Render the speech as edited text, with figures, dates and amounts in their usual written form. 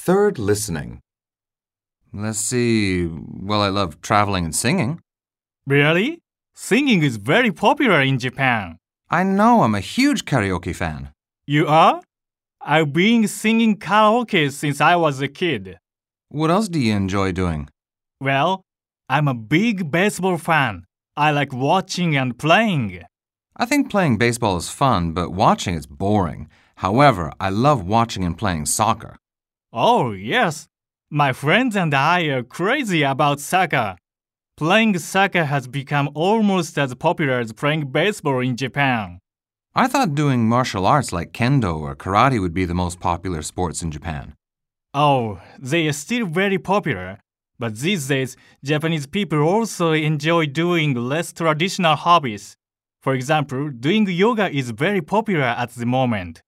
Third listening. Let's see. Well, I love traveling and singing. Really? Singing is very popular in Japan. I know, I'm a huge karaoke fan. You are? I've been singing karaoke since I was a kid. What else do you enjoy doing? Well, I'm a big baseball fan. I like watching and playing. I think playing baseball is fun, but watching is boring. However, I love watching and playing soccer. Oh, yes. My friends and I are crazy about soccer. Playing soccer has become almost as popular as playing baseball in Japan. I thought doing martial arts like kendo or karate would be the most popular sports in Japan. Oh, they are still very popular. But these days, Japanese people also enjoy doing less traditional hobbies. For example, doing yoga is very popular at the moment.